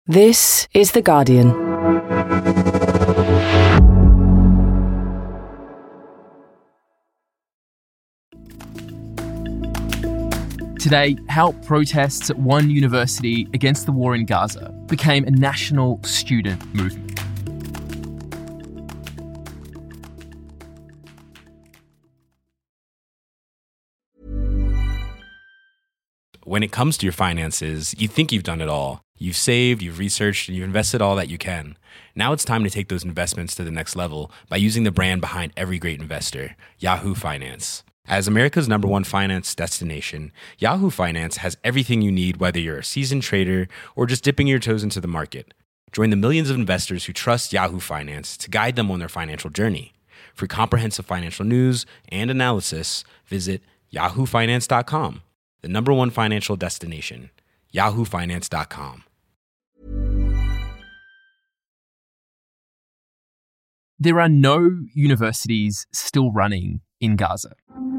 This is The Guardian. Today, how protests at one university against the war in Gaza became a national student movement. When it comes to your finances, you think you've done it all. You've saved, you've researched, and you've invested all that you can. Now it's time to take those investments to the next level by using the brand behind every great investor, Yahoo Finance. As America's #1 finance destination, Yahoo Finance has everything you need, whether you're a seasoned trader or just dipping your toes into the market. Join the millions of investors who trust Yahoo Finance to guide them on their financial journey. For comprehensive financial news and analysis, visit yahoofinance.com. The #1 financial destination, yahoofinance.com. There are no universities still running in Gaza.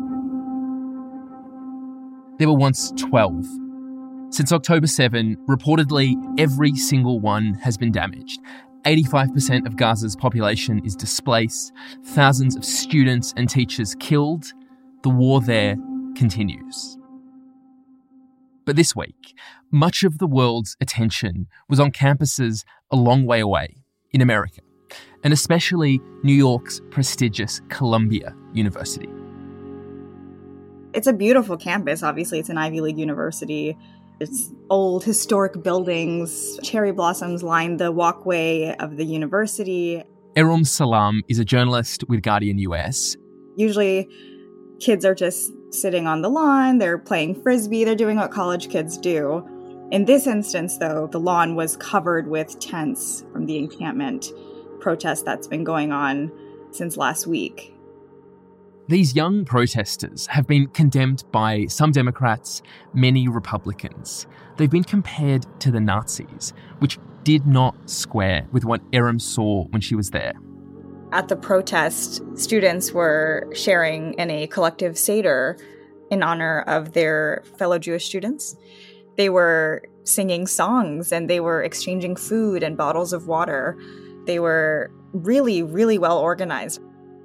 There were once 12. Since October 7, reportedly every single one has been damaged. 85% of Gaza's population is displaced, thousands of students and teachers killed. The war there continues. But this week, much of the world's attention was on campuses a long way away in America, and especially New York's prestigious Columbia University. It's a beautiful campus. Obviously, it's an Ivy League university. It's old, historic buildings. Cherry blossoms line the walkway of the university. Erum Salam is a journalist with Guardian US. Usually, kids are just sitting on the lawn, they're playing frisbee, they're doing what college kids do. In this instance, though, the lawn was covered with tents from the encampment protest that's been going on since last week. These young protesters have been condemned by some Democrats, many Republicans. They've been compared to the Nazis, which did not square with what Erum saw when she was there. At the protest, students were sharing in a collective Seder in honor of their fellow Jewish students. They were singing songs and they were exchanging food and bottles of water. They were really, really well organized.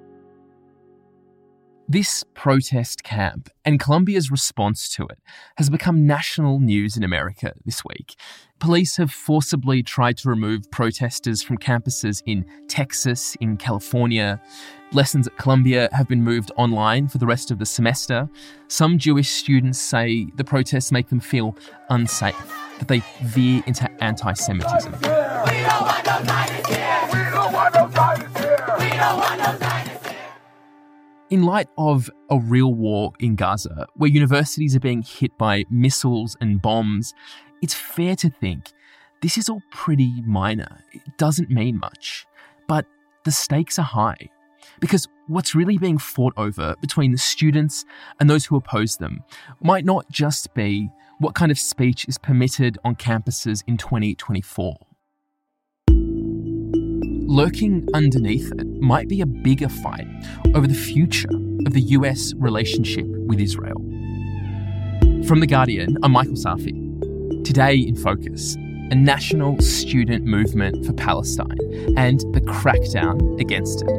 This protest camp and Columbia's response to it has become national news in America this week. Police have forcibly tried to remove protesters from campuses in Texas, in California. Lessons at Columbia have been moved online for the rest of the semester. Some Jewish students say the protests make them feel unsafe, that they veer into anti-Semitism. We don't want no dynasty here. We don't want no dynasty here. We don't want no dynasty. In light of a real war in Gaza, where universities are being hit by missiles and bombs, it's fair to think this is all pretty minor. It doesn't mean much. But the stakes are high, because what's really being fought over between the students and those who oppose them might not just be what kind of speech is permitted on campuses in 2024. Lurking underneath it might be a bigger fight over the future of the US relationship with Israel. From The Guardian, I'm Michael Safi. Today in Focus, a national student movement for Palestine and the crackdown against it.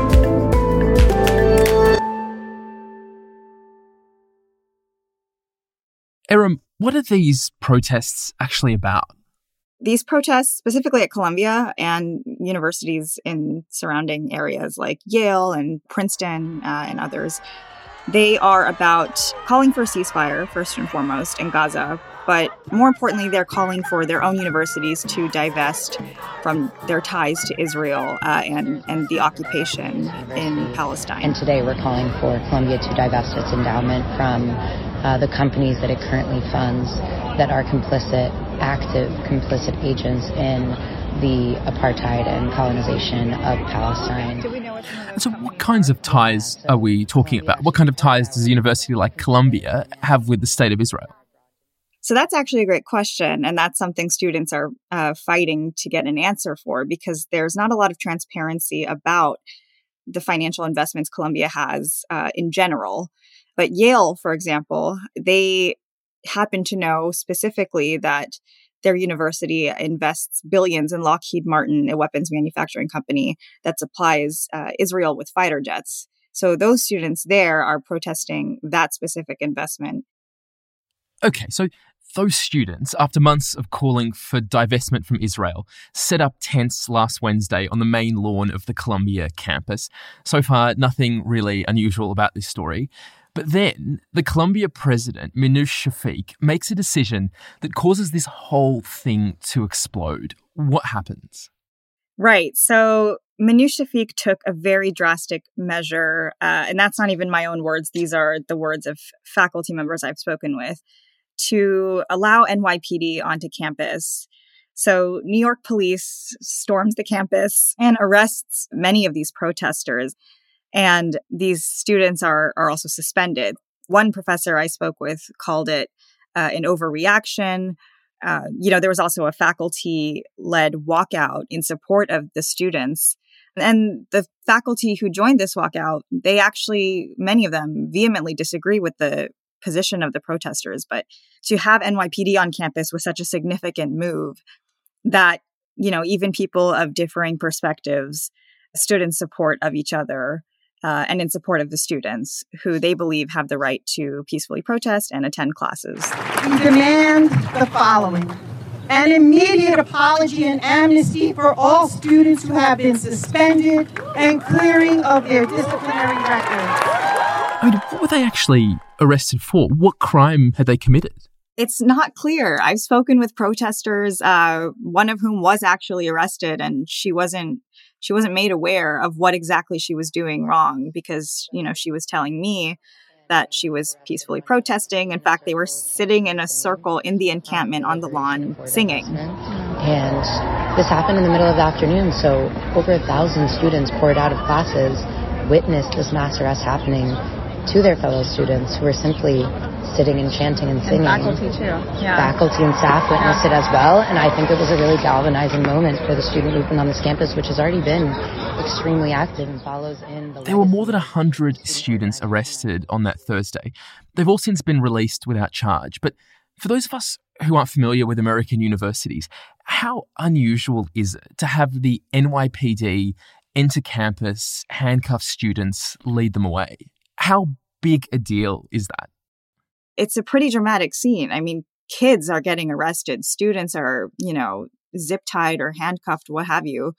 Erum, what are these protests actually about? These protests, specifically at Columbia and universities in surrounding areas like Yale and Princeton and others, they are about calling for a ceasefire, first and foremost, in Gaza. But more importantly, they're calling for their own universities to divest from their ties to Israel and the occupation in Palestine. And today we're calling for Columbia to divest its endowment from the companies that it currently funds that are active complicit agents in the apartheid and colonization of Palestine. So what kinds of ties are we talking about? What kind of ties does a university like Columbia have with the state of Israel? So that's actually a great question. And that's something students are fighting to get an answer for, because there's not a lot of transparency about the financial investments Columbia has in general. But Yale, for example, they happen to know specifically that their university invests billions in Lockheed Martin, a weapons manufacturing company that supplies Israel with fighter jets. So those students there are protesting that specific investment. Okay, so those students, after months of calling for divestment from Israel, set up tents last Wednesday on the main lawn of the Columbia campus. So far, nothing really unusual about this story. But then the Columbia president, Minouche Shafik, makes a decision that causes this whole thing to explode. What happens? Right. So Minouche Shafik took a very drastic measure, and that's not even my own words. These are the words of faculty members I've spoken with, to allow NYPD onto campus. So New York police storms the campus and arrests many of these protesters. And these students are also suspended. One professor I spoke with called it an overreaction. There was also a faculty-led walkout in support of the students. And the faculty who joined this walkout, they actually, many of them vehemently disagree with the position of the protesters. But to have NYPD on campus was such a significant move that, even people of differing perspectives stood in support of each other and in support of the students who they believe have the right to peacefully protest and attend classes. We demand the following: an immediate apology and amnesty for all students who have been suspended and clearing of their disciplinary records. What were they actually arrested for? What crime had they committed? It's not clear. I've spoken with protesters, one of whom was actually arrested, and she wasn't made aware of what exactly she was doing wrong because, she was telling me that she was peacefully protesting. In fact, they were sitting in a circle in the encampment on the lawn singing. And this happened in the middle of the afternoon, so over 1,000 students poured out of classes, witnessed this mass arrest happening to their fellow students who were simply sitting and chanting and singing. And faculty too. Yeah. Faculty and staff witnessed it as well, and I think it was a really galvanizing moment for the student movement on this campus, which has already been extremely active and follows in the... There were more than 100 students arrested on that Thursday. They've all since been released without charge. But for those of us who aren't familiar with American universities, how unusual is it to have the NYPD enter campus, handcuff students, lead them away? How big a deal is that? It's a pretty dramatic scene. I mean, kids are getting arrested. Students are, zip-tied or handcuffed, what have you,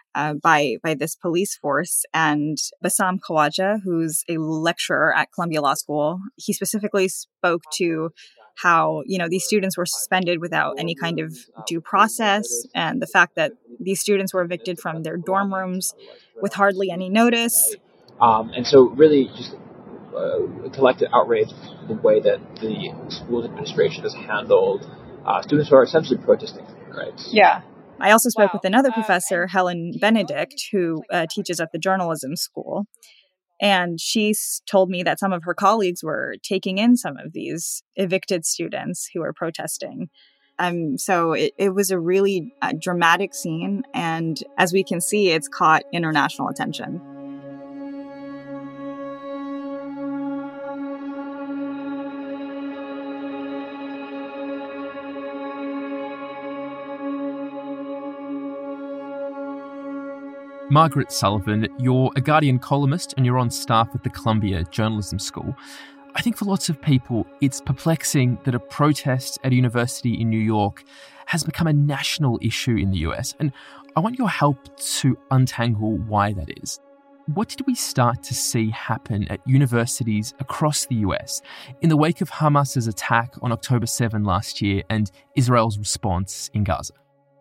by this police force. And Bassam Khawaja, who's a lecturer at Columbia Law School, he specifically spoke to how, these students were suspended without any kind of due process, and the fact that these students were evicted from their dorm rooms with hardly any notice. And so really just collective outrage the way that the school administration has handled students who are essentially protesting, right? Yeah. I also spoke with another professor, Helen Benedict, who teaches at the journalism school. And she told me that some of her colleagues were taking in some of these evicted students who were protesting. So it was a really dramatic scene. And as we can see, it's caught international attention. Margaret Sullivan, you're a Guardian columnist and you're on staff at the Columbia Journalism School. I think for lots of people, it's perplexing that a protest at a university in New York has become a national issue in the US, and I want your help to untangle why that is. What did we start to see happen at universities across the US in the wake of Hamas's attack on October 7 last year and Israel's response in Gaza?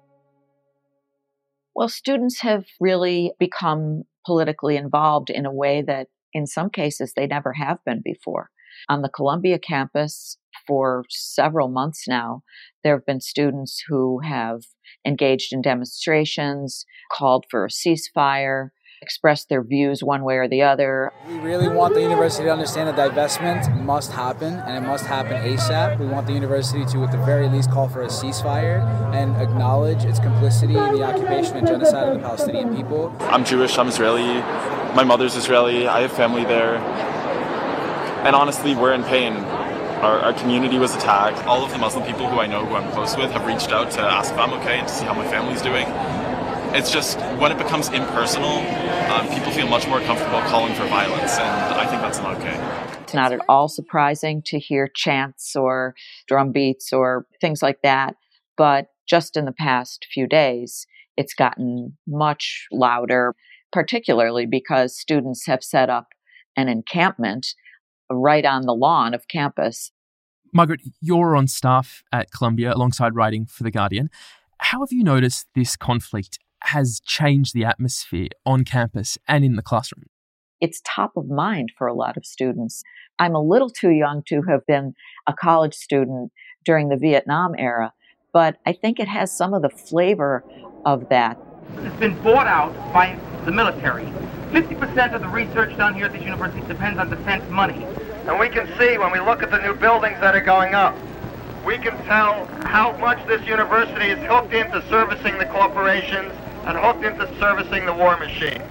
Well, students have really become politically involved in a way that in some cases they never have been before. On the Columbia campus for several months now, there have been students who have engaged in demonstrations, called for a ceasefire, expressed their views one way or the other. We really want the university to understand that divestment must happen, and it must happen ASAP. We want the university to, at the very least, call for a ceasefire and acknowledge its complicity in the occupation and genocide of the Palestinian people. I'm Jewish, I'm Israeli, my mother's Israeli, I have family there, and honestly, we're in pain. Our community was attacked. All of the Muslim people who I know, who I'm close with, have reached out to ask if I'm okay and to see how my family's doing. It's just, when it becomes impersonal, people feel much more comfortable calling for violence, and I think that's not okay. It's not at all surprising to hear chants or drum beats or things like that, but just in the past few days, it's gotten much louder, particularly because students have set up an encampment right on the lawn of campus. Margaret, you're on staff at Columbia alongside writing for The Guardian. How have you noticed this conflict has changed the atmosphere on campus and in the classroom? It's top of mind for a lot of students. I'm a little too young to have been a college student during the Vietnam era, but I think it has some of the flavor of that. It's been bought out by the military. 50% of the research done here at this university depends on defense money. And we can see when we look at the new buildings that are going up, we can tell how much this university is hooked into servicing the corporations and hooked into servicing the war machine.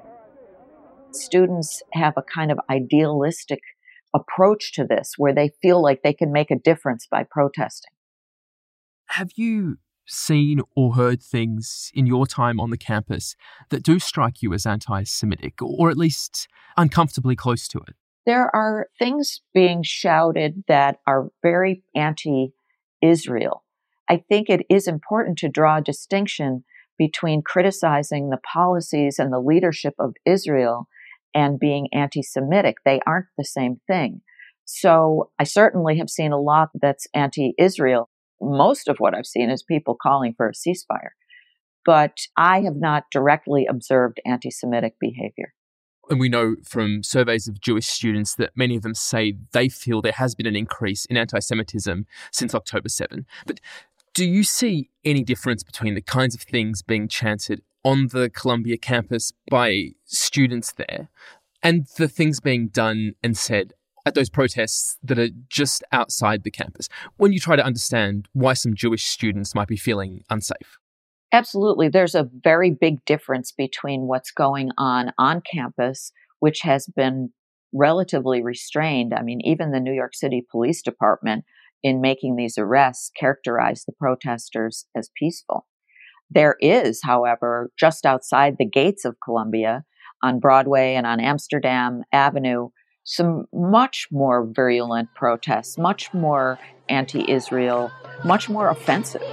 Students have a kind of idealistic approach to this where they feel like they can make a difference by protesting. Have you seen or heard things in your time on the campus that do strike you as anti-Semitic, or at least uncomfortably close to it? There are things being shouted that are very anti-Israel. I think it is important to draw a distinction between criticizing the policies and the leadership of Israel and being anti-Semitic. They aren't the same thing. So I certainly have seen a lot that's anti-Israel. Most of what I've seen is people calling for a ceasefire. But I have not directly observed anti-Semitic behavior. And we know from surveys of Jewish students that many of them say they feel there has been an increase in anti-Semitism since October 7. But do you see any difference between the kinds of things being chanted on the Columbia campus by students there and the things being done and said at those protests that are just outside the campus, when you try to understand why some Jewish students might be feeling unsafe? Absolutely. There's a very big difference between what's going on campus, which has been relatively restrained. I mean, even the New York City Police Department, in making these arrests, characterized the protesters as peaceful. There is, however, just outside the gates of Columbia, on Broadway and on Amsterdam Avenue, some much more virulent protests, much more anti-Israel, much more offensive.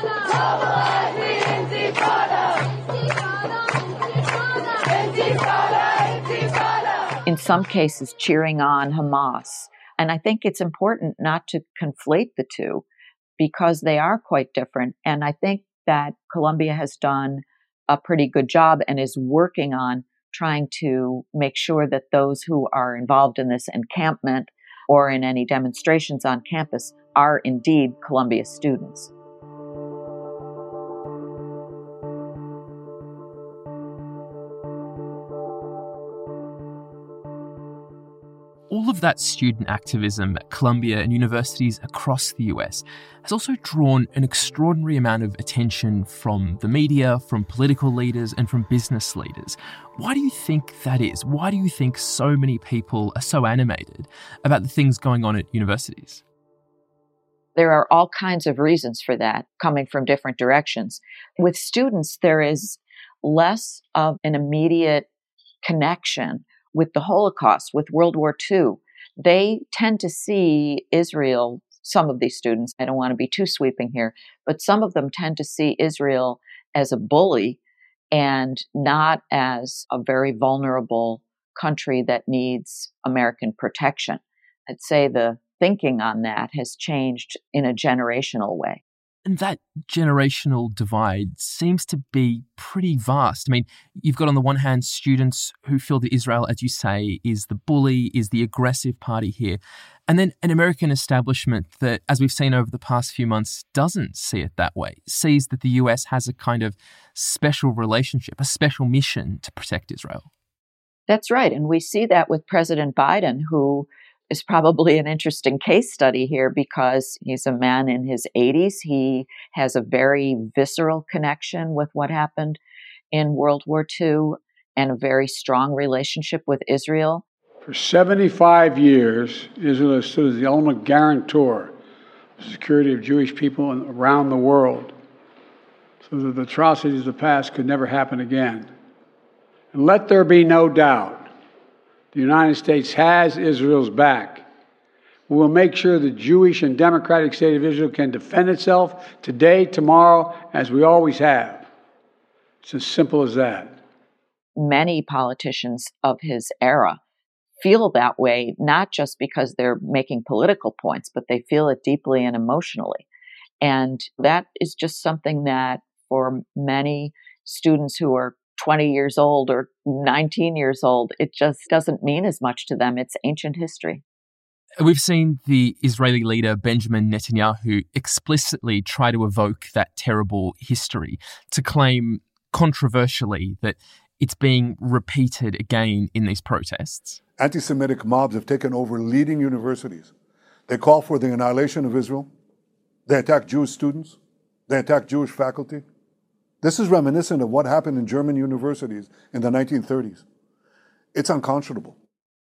In some cases, cheering on Hamas. And I think it's important not to conflate the two because they are quite different. And I think that Columbia has done a pretty good job and is working on trying to make sure that those who are involved in this encampment or in any demonstrations on campus are indeed Columbia students. All of that student activism at Columbia and universities across the US has also drawn an extraordinary amount of attention from the media, from political leaders, and from business leaders. Why do you think that is? Why do you think so many people are so animated about the things going on at universities? There are all kinds of reasons for that, coming from different directions. With students, there is less of an immediate connection with the Holocaust, with World War II. They tend to see Israel, some of these students, I don't want to be too sweeping here, but some of them tend to see Israel as a bully and not as a very vulnerable country that needs American protection. I'd say the thinking on that has changed in a generational way. And that generational divide seems to be pretty vast. I mean, you've got on the one hand students who feel that Israel, as you say, is the bully, is the aggressive party here. And then an American establishment that, as we've seen over the past few months, doesn't see it that way, sees that the US has a kind of special relationship, a special mission to protect Israel. That's right. And we see that with President Biden, who is probably an interesting case study here because he's a man in his 80s. He has a very visceral connection with what happened in World War II and a very strong relationship with Israel. For 75 years, Israel has stood as the ultimate guarantor of the security of Jewish people around the world, so that the atrocities of the past could never happen again. And let there be no doubt, the United States has Israel's back. We will make sure the Jewish and democratic state of Israel can defend itself today, tomorrow, as we always have. It's as simple as that. Many politicians of his era feel that way, not just because they're making political points, but they feel it deeply and emotionally. And that is just something that for many students who are 20 years old or 19 years old, it just doesn't mean as much to them. It's ancient history. We've seen the Israeli leader Benjamin Netanyahu explicitly try to evoke that terrible history, to claim controversially that it's being repeated again in these protests. Anti-Semitic mobs have taken over leading universities. They call for the annihilation of Israel. They attack Jewish students. They attack Jewish faculty. This is reminiscent of what happened in German universities in the 1930s. It's unconscionable.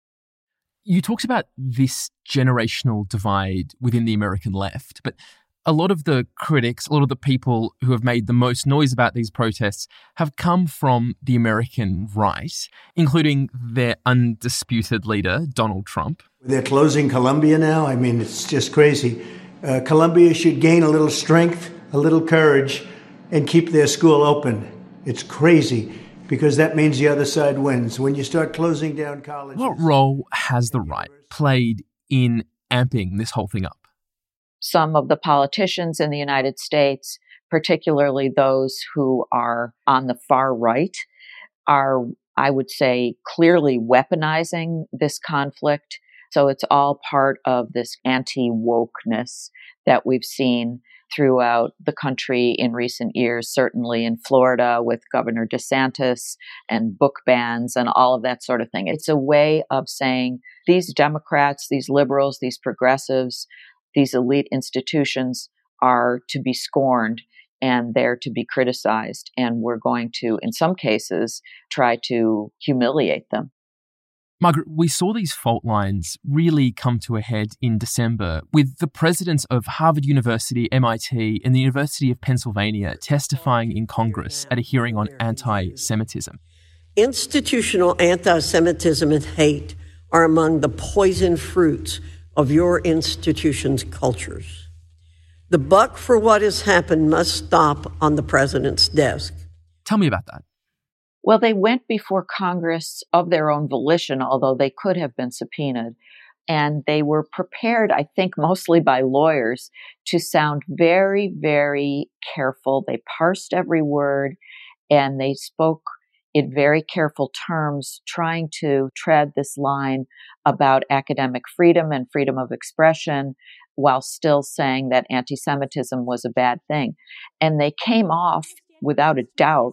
You talked about this generational divide within the American left, but a lot of the critics, a lot of the people who have made the most noise about these protests have come from the American right, including their undisputed leader, Donald Trump. They're closing Columbia now. I mean, it's just crazy. Columbia should gain a little strength, a little courage, and keep their school open. It's crazy, because that means the other side wins. When you start closing down colleges... What role has the right played in amping this whole thing up? Some of the politicians in the United States, particularly those who are on the far right, are, I would say, clearly weaponizing this conflict. So it's all part of this anti-wokeness that we've seen throughout the country in recent years, certainly in Florida with Governor DeSantis and book bans and all of that sort of thing. It's a way of saying these Democrats, these liberals, these progressives, these elite institutions are to be scorned and they're to be criticized. And we're going to, in some cases, try to humiliate them. Margaret, we saw these fault lines really come to a head in December with the presidents of Harvard University, MIT, and the University of Pennsylvania testifying in Congress at a hearing on anti-Semitism. Institutional anti-Semitism and hate are among the poison fruits of your institution's cultures. The buck for what has happened must stop on the president's desk. Tell me about that. Well, they went before Congress of their own volition, although they could have been subpoenaed. And they were prepared, I think, mostly by lawyers to sound very, very careful. They parsed every word and they spoke in very careful terms, trying to tread this line about academic freedom and freedom of expression while still saying that anti-Semitism was a bad thing. And they came off, without a doubt,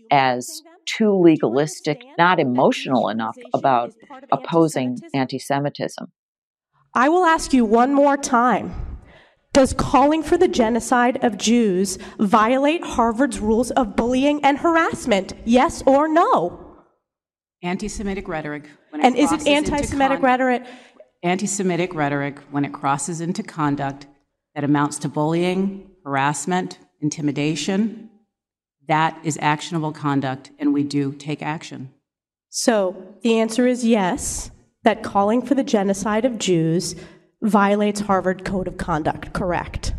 as too legalistic, not emotional enough about opposing anti-Semitism. I will ask you one more time. Does calling for the genocide of Jews violate Harvard's rules of bullying and harassment? Yes or no? Anti-Semitic rhetoric. And is it anti-Semitic rhetoric? Anti-Semitic rhetoric when it crosses into conduct that amounts to bullying, harassment, intimidation, that is actionable conduct, and we do take action. So the answer is yes, that calling for the genocide of Jews violates Harvard Code of Conduct, correct?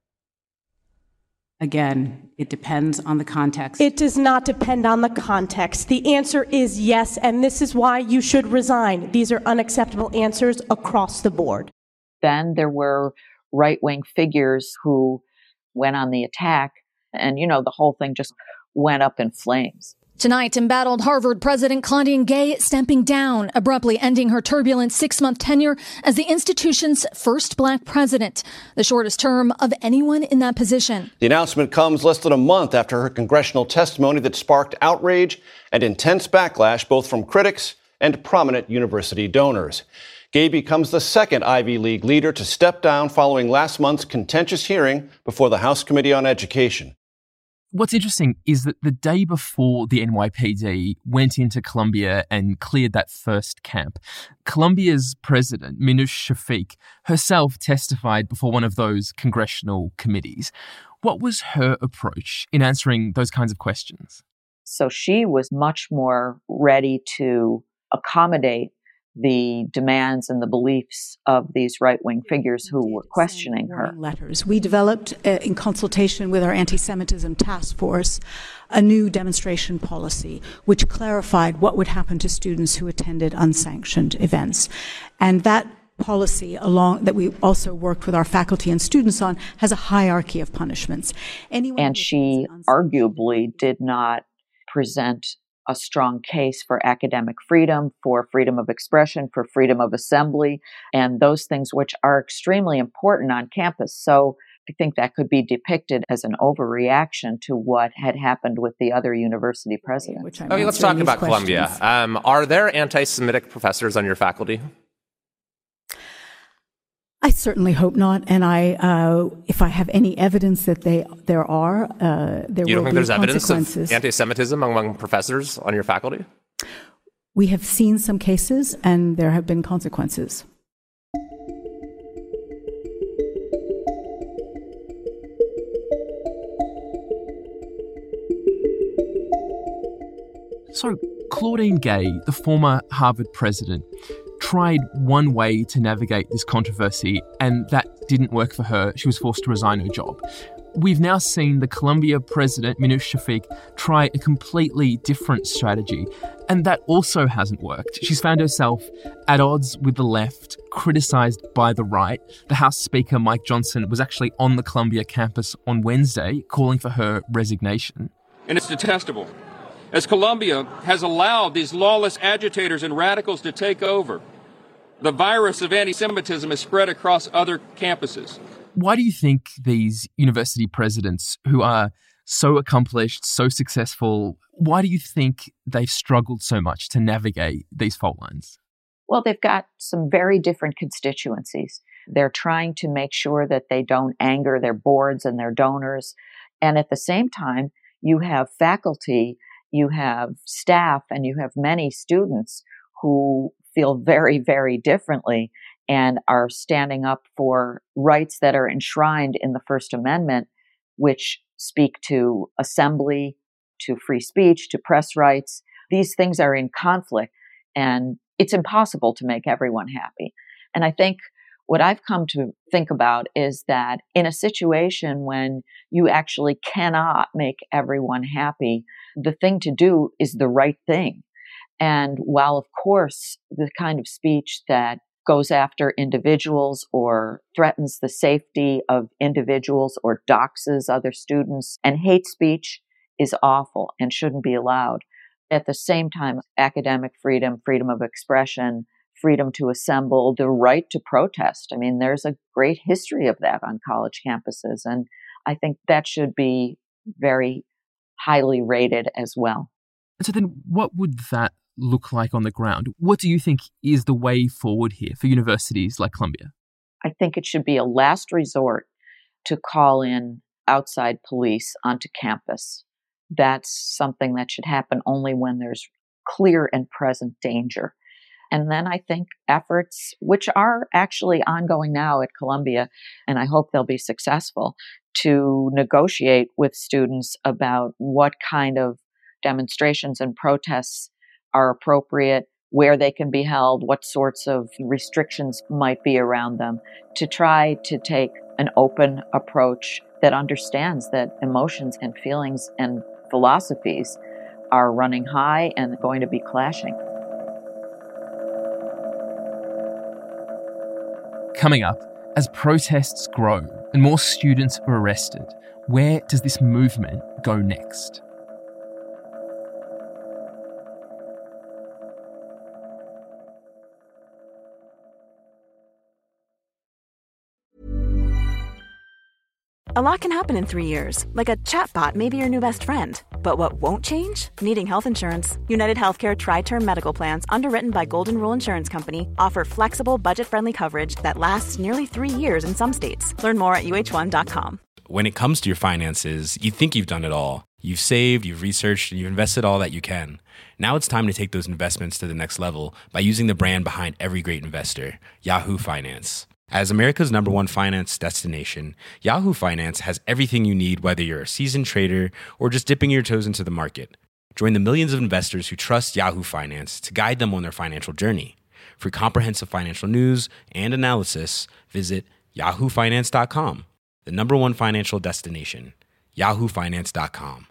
Again, it depends on the context. It does not depend on the context. The answer is yes, and this is why you should resign. These are unacceptable answers across the board. Then there were right-wing figures who went on the attack, and, the whole thing just went up in flames. Tonight, embattled Harvard President Claudine Gay stepping down, abruptly ending her turbulent 6-month tenure as the institution's first black president, the shortest term of anyone in that position. The announcement comes less than a month after her congressional testimony that sparked outrage and intense backlash both from critics and prominent university donors. Gay becomes the second Ivy League leader to step down following last month's contentious hearing before the House Committee on Education. What's interesting is that the day before the NYPD went into Columbia and cleared that first camp, Columbia's president, Minouche Shafik, herself testified before one of those congressional committees. What was her approach in answering those kinds of questions? So she was much more ready to accommodate the demands and the beliefs of these right-wing figures who were questioning her. Letters. We developed, in consultation with our anti-Semitism task force, a new demonstration policy which clarified what would happen to students who attended unsanctioned events. And that policy, that we also worked with our faculty and students on, has a hierarchy of punishments. And she arguably did not present a strong case for academic freedom, for freedom of expression, for freedom of assembly, and those things which are extremely important on campus. So I think that could be depicted as an overreaction to what had happened with the other university presidents. Okay, let's talk about Columbia. Are there anti-Semitic professors on your faculty? I certainly hope not, and if I have any evidence that there are, there will be consequences. You don't think there's evidence of anti-Semitism among professors on your faculty? We have seen some cases, and there have been consequences. So, Claudine Gay, the former Harvard president, tried one way to navigate this controversy, and that didn't work for her. She was forced to resign her job. We've now seen the Columbia president, Minouche Shafik, try a completely different strategy, and that also hasn't worked. She's found herself at odds with the left, criticised by the right. The House Speaker, Mike Johnson, was actually on the Columbia campus on Wednesday calling for her resignation. And it's detestable, as Columbia has allowed these lawless agitators and radicals to take over. The virus of anti-Semitism has spread across other campuses. Why do you think these university presidents, who are so accomplished, so successful, why do you think they've struggled so much to navigate these fault lines? Well, they've got some very different constituencies. They're trying to make sure that they don't anger their boards and their donors. And at the same time, you have faculty, you have staff, and you have many students who feel very, very differently and are standing up for rights that are enshrined in the First Amendment, which speak to assembly, to free speech, to press rights. These things are in conflict, and it's impossible to make everyone happy. And I think what I've come to think about is that in a situation when you actually cannot make everyone happy, the thing to do is the right thing. And while, of course, the kind of speech that goes after individuals or threatens the safety of individuals or doxes other students, and hate speech is awful and shouldn't be allowed. At the same time, academic freedom, freedom of expression, freedom to assemble, the right to protest. I mean, there's a great history of that on college campuses, and I think that should be very highly rated as well. So then what would that look like on the ground? What do you think is the way forward here for universities like Columbia? I think it should be a last resort to call in outside police onto campus. That's something that should happen only when there's clear and present danger. And then I think efforts, which are actually ongoing now at Columbia, and I hope they'll be successful, to negotiate with students about what kind of demonstrations and protests are appropriate, where they can be held, what sorts of restrictions might be around them, to try to take an open approach that understands that emotions and feelings and philosophies are running high and going to be clashing. Coming up, as protests grow and more students are arrested, where does this movement go next? A lot can happen in 3 years, like a chatbot may be your new best friend. But what won't change? Needing health insurance. United Healthcare Tri-Term Medical Plans, underwritten by Golden Rule Insurance Company, offer flexible, budget-friendly coverage that lasts nearly 3 years in some states. Learn more at UH1.com. when it comes to your finances, you think you've done it all. You've saved, you've researched, and you've invested all that you can. Now it's time to take those investments to the next level by using the brand behind every great investor, Yahoo Finance. As America's #1 finance destination, Yahoo Finance has everything you need, whether you're a seasoned trader or just dipping your toes into the market. Join the millions of investors who trust Yahoo Finance to guide them on their financial journey. For comprehensive financial news and analysis, visit yahoofinance.com, the #1 financial destination, yahoofinance.com.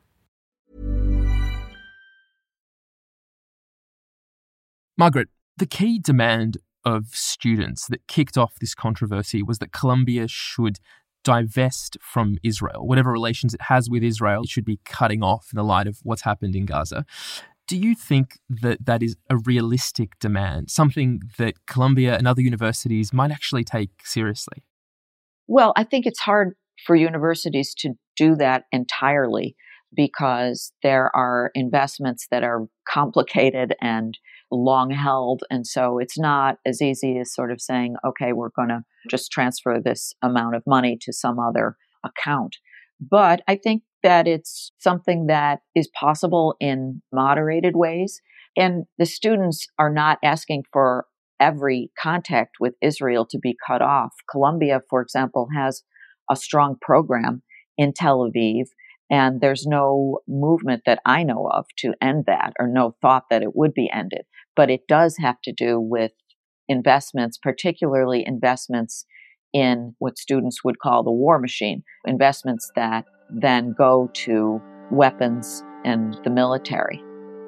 Margaret, the key demand of students that kicked off this controversy was that Columbia should divest from Israel. Whatever relations it has with Israel, it should be cutting off in the light of what's happened in Gaza. Do you think that that is a realistic demand, something that Columbia and other universities might actually take seriously? Well, I think it's hard for universities to do that entirely because there are investments that are complicated and long held. And so it's not as easy as sort of saying, okay, we're going to just transfer this amount of money to some other account. But I think that it's something that is possible in moderated ways. And the students are not asking for every contact with Israel to be cut off. Columbia, for example, has a strong program in Tel Aviv, and there's no movement that I know of to end that, or no thought that it would be ended. But it does have to do with investments, particularly investments in what students would call the war machine, investments that then go to weapons and the military.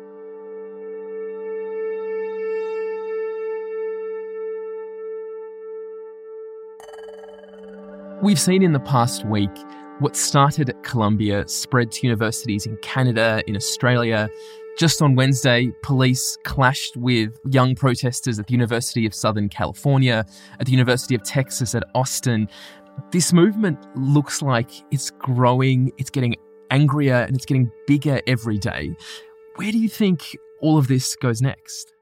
We've seen in the past week what started at Columbia spread to universities in Canada, in Australia. Just on Wednesday, police clashed with young protesters at the University of Southern California, at the University of Texas at Austin. This movement looks like it's growing, it's getting angrier, and it's getting bigger every day. Where do you think all of this goes next?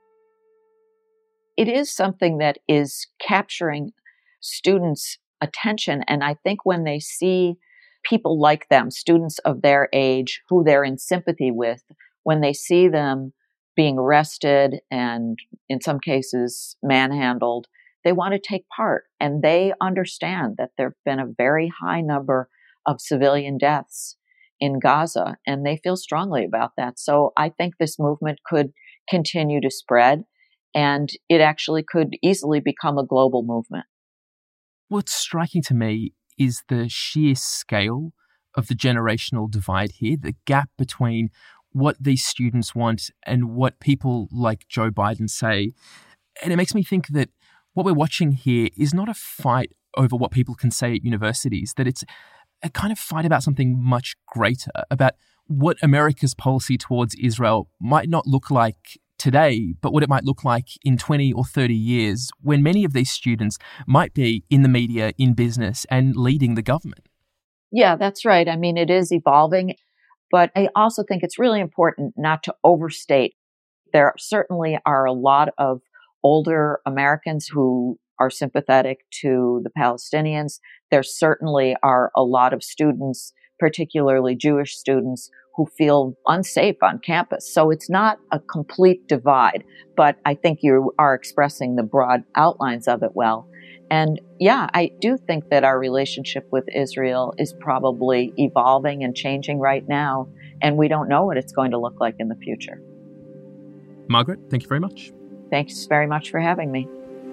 It is something that is capturing students' attention. And I think when they see people like them, students of their age, who they're in sympathy with, when they see them being arrested and in some cases manhandled, they want to take part. And they understand that there have been a very high number of civilian deaths in Gaza, and they feel strongly about that. So I think this movement could continue to spread, and it actually could easily become a global movement. What's striking to me is the sheer scale of the generational divide here, the gap between what these students want and what people like Joe Biden say. And it makes me think that what we're watching here is not a fight over what people can say at universities, that it's a kind of fight about something much greater, about what America's policy towards Israel might not look like today, but what it might look like in 20 or 30 years when many of these students might be in the media, in business, and leading the government. Yeah, that's right. I mean, it is evolving, but I also think it's really important not to overstate. There certainly are a lot of older Americans who are sympathetic to the Palestinians. There certainly are a lot of students, particularly Jewish students, who feel unsafe on campus. So it's not a complete divide, but I think you are expressing the broad outlines of it well. And yeah, I do think that our relationship with Israel is probably evolving and changing right now, and we don't know what it's going to look like in the future. Margaret, thank you very much. Thanks very much for having me.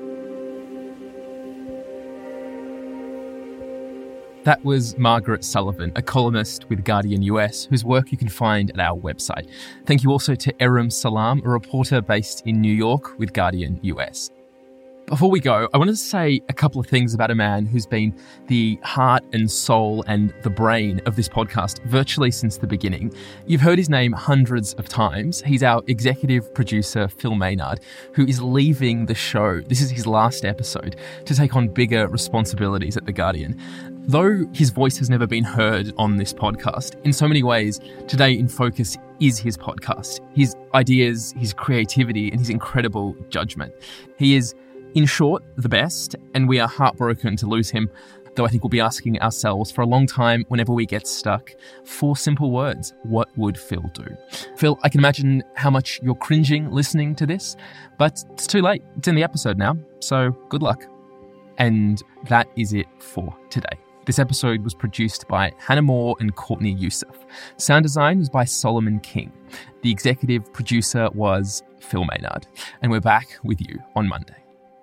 That was Margaret Sullivan, a columnist with Guardian US, whose work you can find at our website. Thank you also to Erum Salam, a reporter based in New York with Guardian US. Before we go, I wanted to say a couple of things about a man who's been the heart and soul and the brain of this podcast virtually since the beginning. You've heard his name hundreds of times. He's our executive producer, Phil Maynard, who is leaving the show. This is his last episode to take on bigger responsibilities at The Guardian. Though his voice has never been heard on this podcast, in so many ways, Today in Focus is his podcast. His ideas, his creativity, and his incredible judgment. He is, in short, the best, and we are heartbroken to lose him. though I think we'll be asking ourselves for a long time whenever we get stuck. 4 simple words. What would Phil do? Phil, I can imagine how much you're cringing listening to this, but it's too late. It's in the episode now, so good luck. And that is it for today. This episode was produced by Hannah Moore and Courtney Youssef. Sound design was by Solomon King. The executive producer was Phil Maynard. And we're back with you on Monday.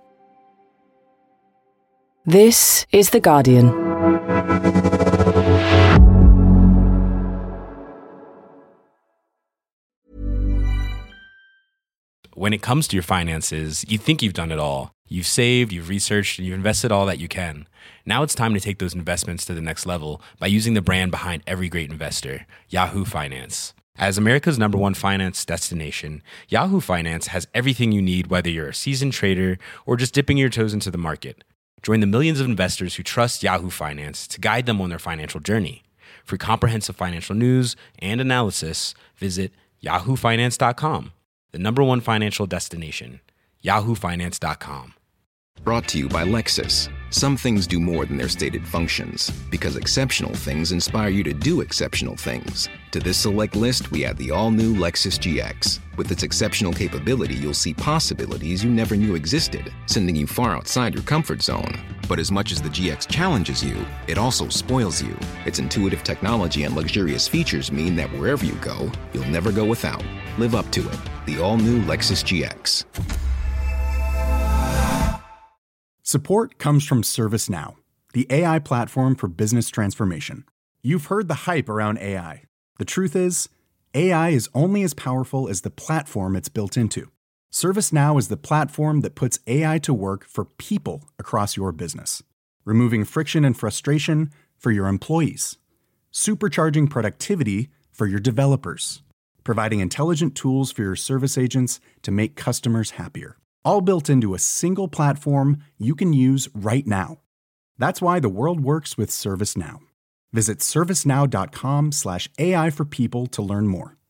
This is The Guardian. When it comes to your finances, you think you've done it all. You've saved, you've researched, and you've invested all that you can. Now it's time to take those investments to the next level by using the brand behind every great investor, Yahoo Finance. As America's #1 finance destination, Yahoo Finance has everything you need, whether you're a seasoned trader or just dipping your toes into the market. Join the millions of investors who trust Yahoo Finance to guide them on their financial journey. For comprehensive financial news and analysis, visit yahoofinance.com, the #1 financial destination, yahoofinance.com. Brought to you by Lexus. Some things do more than their stated functions, because exceptional things inspire you to do exceptional things. To this select list, we add the all-new Lexus GX. With its exceptional capability, you'll see possibilities you never knew existed, sending you far outside your comfort zone. But as much as the GX challenges you, it also spoils you. Its intuitive technology and luxurious features mean that wherever you go, you'll never go without. Live up to it. The all-new Lexus GX. Support comes from ServiceNow, the AI platform for business transformation. You've heard the hype around AI. The truth is, AI is only as powerful as the platform it's built into. ServiceNow is the platform that puts AI to work for people across your business, removing friction and frustration for your employees, supercharging productivity for your developers, providing intelligent tools for your service agents to make customers happier. All built into a single platform you can use right now. That's why the world works with ServiceNow. Visit servicenow.com/AI for people to learn more.